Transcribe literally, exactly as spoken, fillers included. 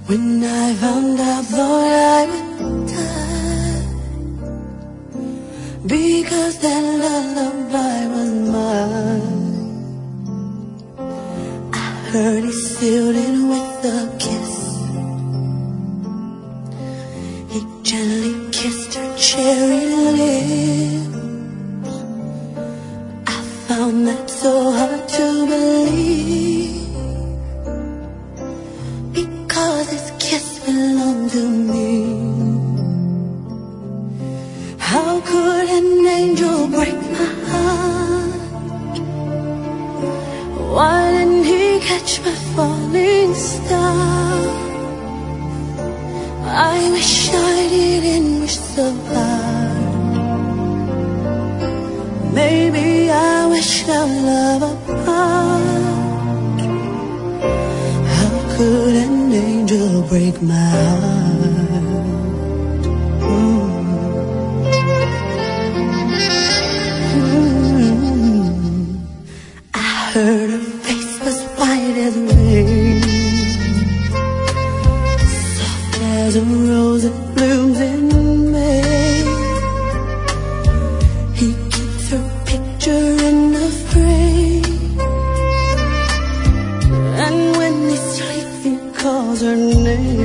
When I found out, thought I would die, because that lullaby was mine. I heard he sealed it with a kiss. He gently kissed her cherry lips. I found that so hard to believe, because his kiss belonged to me. How could an angel break my heart? Why didn't he catch my falling star? I wish I didn't wish so hard. Maybe I wish our love apart. How could an angel break my heart? Mm. Mm. I heard her face was white as rain, soft as a rose that blooms in May. He keeps her picture in a frame, and when he sleeps he calls her name.